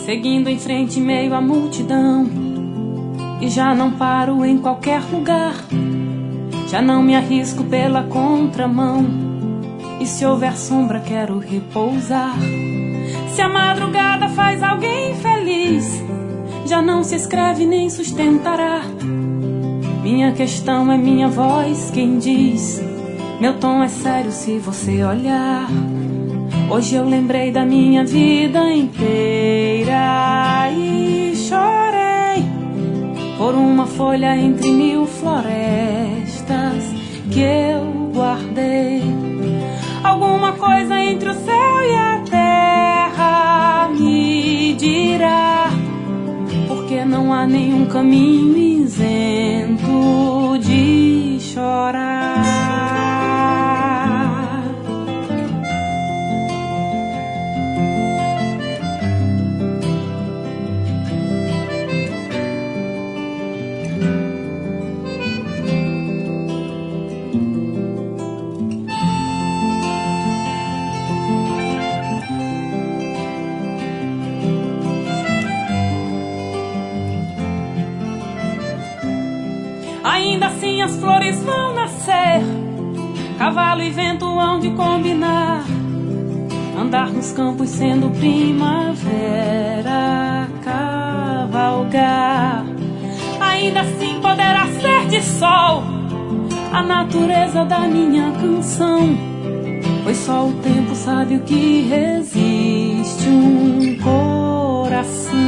seguindo em frente meio à multidão, e já não paro em qualquer lugar, já não me arrisco pela contramão, e se houver sombra quero repousar. Se a madrugada faz alguém feliz, já não se escreve nem sustentará. Minha questão é minha voz quem diz, meu tom é sério se você olhar. Hoje eu lembrei da minha vida inteira e chorei por uma folha entre 1000 florestas que eu guardei. Alguma coisa entre o céu e a terra me dirá, porque não há nenhum caminho isento de chorar. Ainda assim as flores vão nascer, cavalo e vento hão de combinar, andar nos campos sendo primavera, cavalgar. Ainda assim poderá ser de sol a natureza da minha canção, pois só o tempo sabe o que resiste um coração.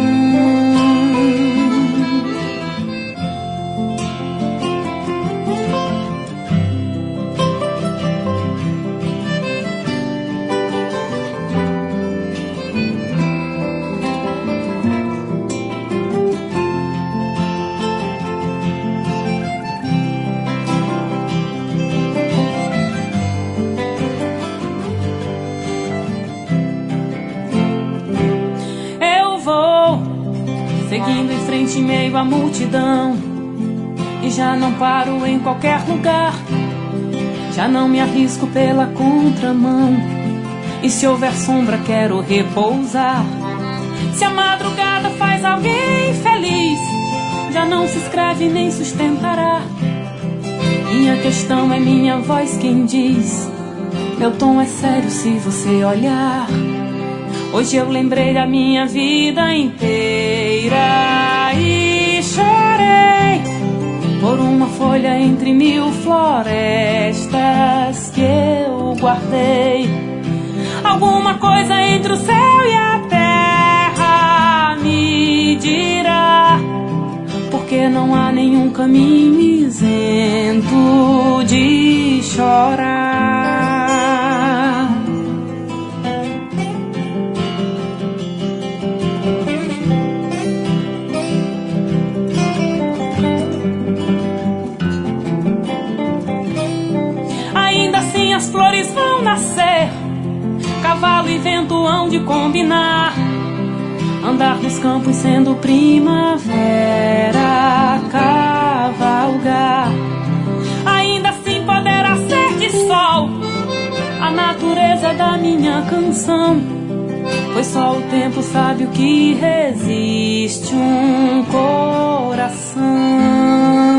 Seguindo em frente em meio à multidão, e já não paro em qualquer lugar, já não me arrisco pela contramão, e se houver sombra quero repousar. Se a madrugada faz alguém feliz, já não se escreve nem sustentará. Minha questão é minha voz quem diz, meu tom é sério se você olhar. Hoje eu lembrei da minha vida inteira e chorei por uma folha entre 1000 florestas que eu guardei. Alguma coisa entre o céu e a terra me dirá, porque não há nenhum caminho isento de chorar. As flores vão nascer, cavalo e vento hão de combinar, andar nos campos sendo primavera, cavalgar. Ainda assim poderá ser de sol a natureza da minha canção, pois só o tempo sabe o que resiste um coração.